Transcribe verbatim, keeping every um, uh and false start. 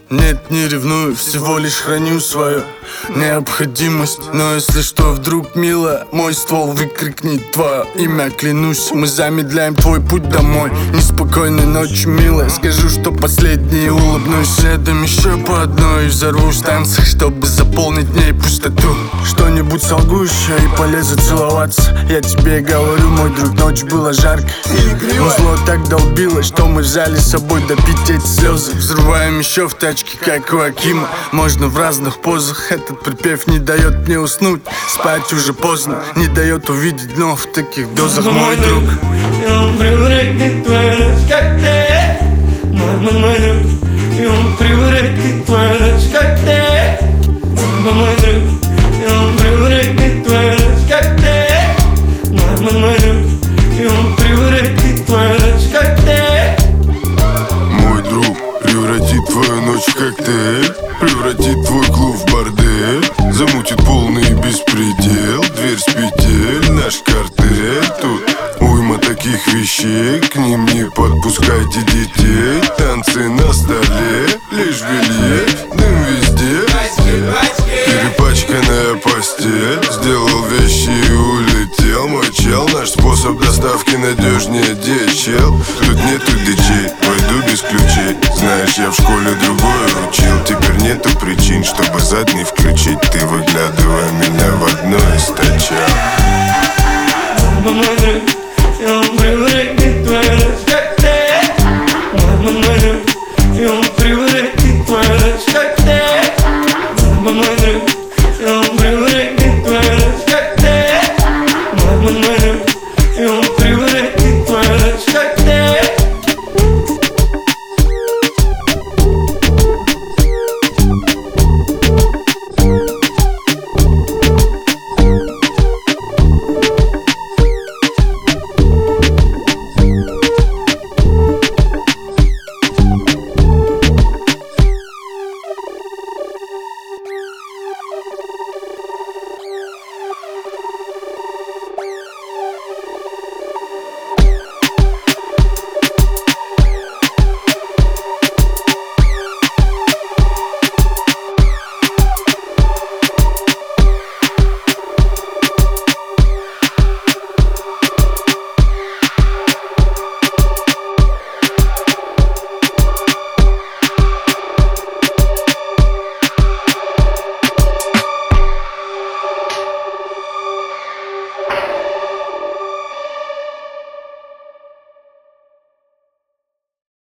Нет, не ревную, всего лишь храню свою необходимость. Но если что, вдруг, милая, мой ствол выкрикнет твое имя. Клянусь, мы замедляем твой путь домой. Неспокойной ночи, милая, скажу, что последний, улыбнусь. Следом еще по одной и взорвусь в танцах, чтобы заполнить в ней пустоту. Что-нибудь солгу еще и полезу целоваться. Я тебе говорю, мой друг, ночь была жарко, но зло так долбило, что мы взяли с собой допить эти слезы. Взрываем еще в тачке, как у Акима. Можно в разных позах, этот припев не дает мне уснуть. Спать уже поздно, не дает увидеть дно в таких дозах, мой друг. И он превратит твою ночь, как ты. Мой, мой, мой друг. И он превратит твою ночь, как ты. Мой, мой друг. И он превратит твою ночь, как ты. Мой, мой, мой друг. И он превратит твою ночь, как ты. Мой друг превратит твою ночь в коктейль, превратит твой клуб в бордель, замутит полный беспредел, дверь с петель, наш картель. Тут уйма таких вещей, к ним не подпускайте детей. Танцы на столе, лишь белье, дым везде, перепачканная постель. Сделал вещи и улетел мой чел. Наш способ доставки надежнее дэ эйч эл. Тут нету дичей, пойду без ключей. Знаешь, я в школе другое учил. Теперь нету причин, чтобы задний включить. Ты выглядывай